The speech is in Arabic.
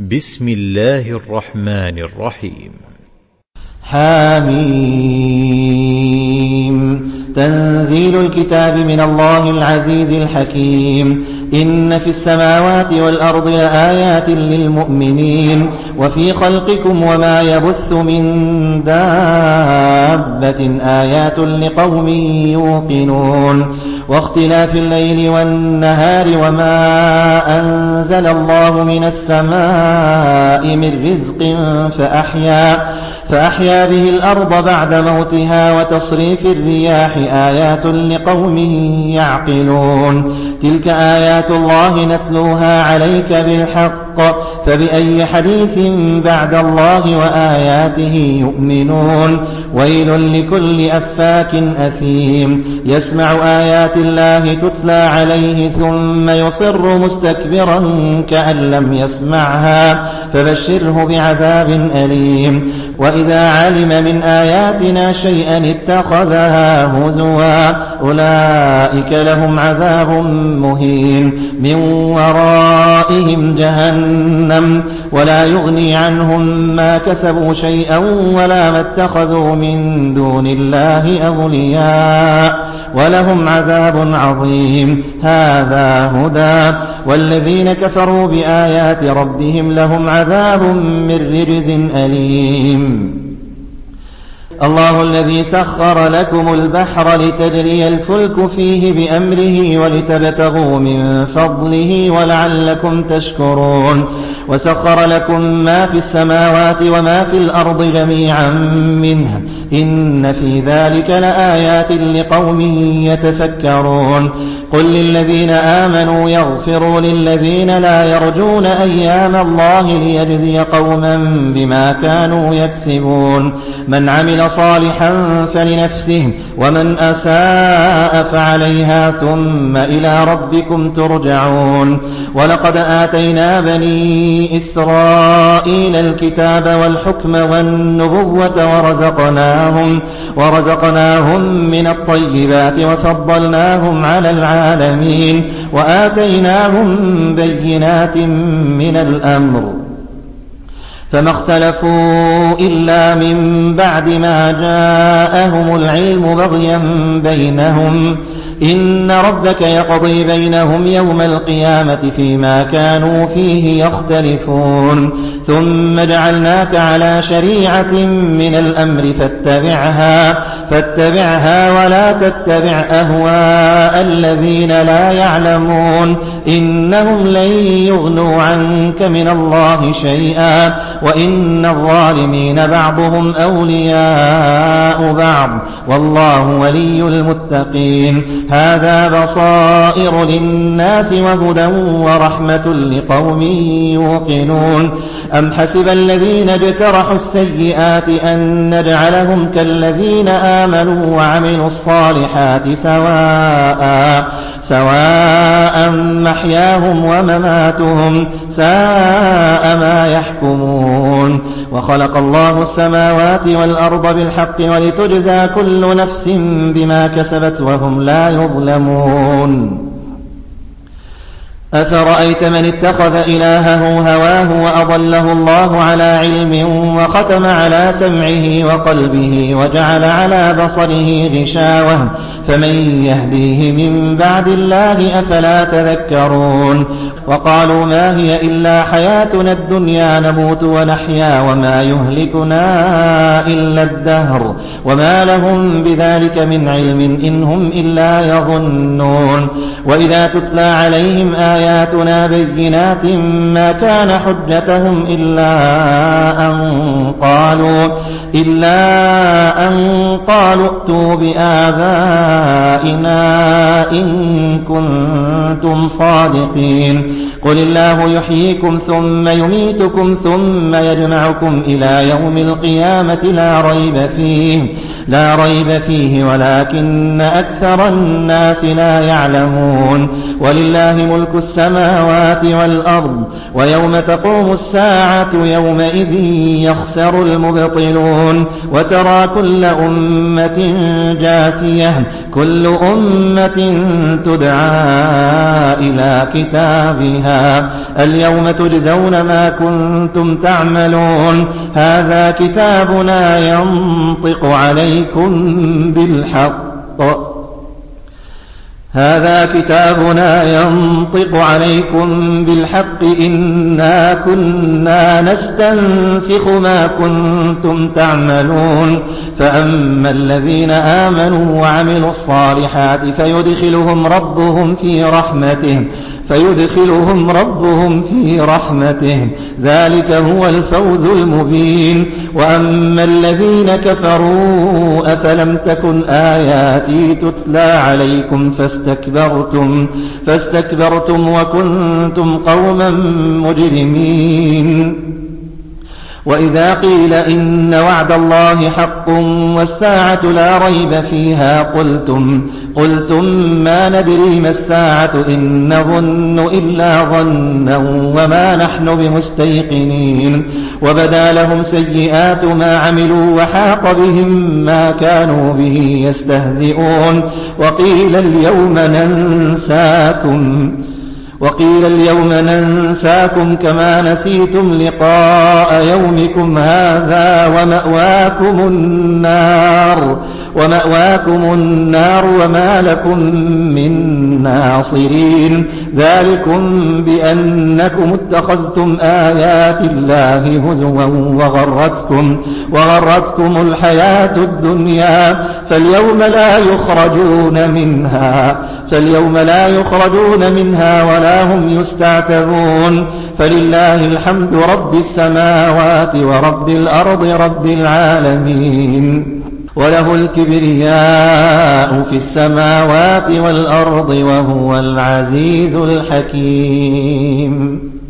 بسم الله الرحمن الرحيم. حميم. تنزيل الكتاب من الله العزيز الحكيم. إن في السماوات والأرض لآيات للمؤمنين وفي خلقكم وما يبث من دابة آيات لقوم يوقنون. واختلاف الليل والنهار وما أنزل الله من السماء من رزق فأحيا به الأرض بعد موتها وتصريف الرياح آيات لقوم يعقلون. تلك آيات الله نتلوها عليك بالحق فبأي حديث بعد الله وآياته يؤمنون. ويل لكل أفاك أثيم يسمع آيات الله تتلى عليه ثم يصر مستكبرا كأن لم يسمعها فبشره بعذاب أليم. وإذا علم من آياتنا شيئا اتخذها هزوا أولئك لهم عذاب مهين من ورائهم جهنم ولا يغني عنهم ما كسبوا شيئا ولا ما اتخذوا من دون الله أولياء ولهم عذاب عظيم. هذا هدى والذين كفروا بآيات ربهم لهم عذاب من رجز أليم. الله الذي سخر لكم البحر لتجري الفلك فيه بأمره ولتبتغوا من فضله ولعلكم تشكرون. وسخر لكم ما في السماوات وما في الأرض جميعا منه إن في ذلك لآيات لقوم يتفكرون. قل للذين آمنوا يغفروا للذين لا يرجون أيام الله ليجزي قوما بما كانوا يكسبون. من عمل صالحا فلنفسه ومن أساء فعليها ثم إلى ربكم ترجعون. ولقد آتينا بني إسرائيل الكتاب والحكم والنبوة ورزقناهم من الطيبات وفضلناهم على العالمين وآتيناهم بينات من الأمر فما اختلفوا إلا من بعد ما جاءهم العلم بغيا بينهم إن ربك يقضي بينهم يوم القيامة فيما كانوا فيه يختلفون. ثم جعلناك على شريعة من الأمر فاتبعها ولا تتبع أهواء الذين لا يعلمون إنهم لن يغنوا عنك من الله شيئا وإن الظالمين بعضهم أولياء بعض والله ولي المتقين. هذا بصائر للناس وهدى ورحمة لقوم يوقنون. أم حسب الذين اجترحوا السيئات أن نجعلهم كالذين آمنوا وعملوا الصالحات سواء محياهم ومماتهم ساء ما يحكمون. وخلق الله السماوات والأرض بالحق ولتجزى كل نفس بما كسبت وهم لا يظلمون. أفرأيت من اتخذ إلهه هواه وأضله الله على علم وختم على سمعه وقلبه وجعل على بصره غشاوة فمن يهديه من بعد الله أفلا تذكرون. وقالوا ما هي إلا حياتنا الدنيا نموت ونحيا وما يهلكنا إلا الدهر وما لهم بذلك من علم إن هم إلا يظنون. وإذا تتلى عليهم آياتنا بينات ما كان حجتهم إلا أن قالوا ائتوا بآبائنا إن كنتم صادقين. قل الله يحييكم ثم يميتكم ثم يجمعكم إلى يوم القيامة لا ريب فيه لا ريب فيه ولكن أكثر الناس لا يعلمون ولله ملك السماوات والأرض ويوم تقوم الساعة يومئذ يخسر المبطلون وترى كل أمة جاثية كل أمة تدعى إلى كتابها اليوم تجزون ما كنتم تعملون هذا كتابنا ينطق عليكم بالحق إنا كنا نستنسخ ما كنتم تعملون فأما الذين آمنوا وعملوا الصالحات فيدخلهم ربهم في رحمته ذلك هو الفوز المبين وأما الذين كفروا أفلم تكن آياتي تتلى عليكم فاستكبرتم وكنتم قوما مجرمين وإذا قيل إن وعد الله حق والساعة لا ريب فيها قلتم ما ندري ما الساعة إن نظن إلا ظنا وما نحن بمستيقنين وبدا لهم سيئات ما عملوا وحاق بهم ما كانوا به يستهزئون وقيل اليوم ننساكم كما نسيتم لقاء يومكم هذا ومأواكم النار وما لكم من ناصرين ذلكم بأنكم اتخذتم آيات الله هزوا وغرتكم الحياة الدنيا فاليوم لا يخرجون منها ولا هم يستعتبون فلله الحمد رب السماوات ورب الأرض رب العالمين وله الكبرياء في السماوات والأرض وهو العزيز الحكيم